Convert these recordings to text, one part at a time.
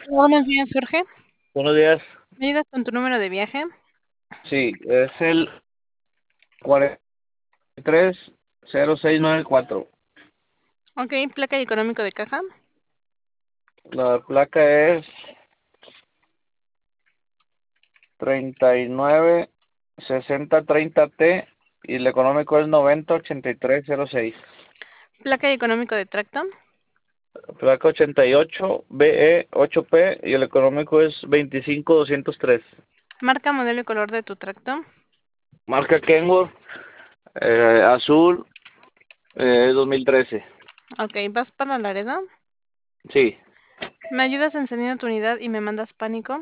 Buenos días, Jorge. Buenos días. ¿Me ayudas con tu número de viaje? Sí, es el 430694. Ok, placa y económico de caja. La placa es 396030T y el económico es 908306. Placa y económico de tracto. Placa 88BE8P y el económico es 25203. Marca, modelo y color de tu tracto. Marca Kenworth, azul, 2013. Ok, vas para Laredo. Sí, ¿Me ayudas encendiendo tu unidad y me mandas pánico?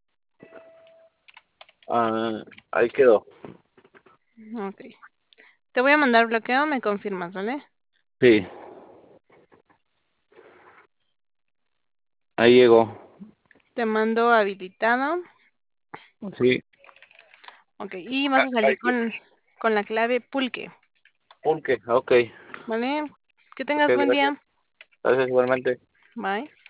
ahí quedó. Ok. Te voy a mandar bloqueo, me confirmas, ¿vale? Sí, ahí llegó. Te mando habilitado. Sí, Ok, y vas a salir con la clave pulque, pulque, ok. ¿vale? Que Ok, tengas buen gracias. día. Gracias igualmente. Bye.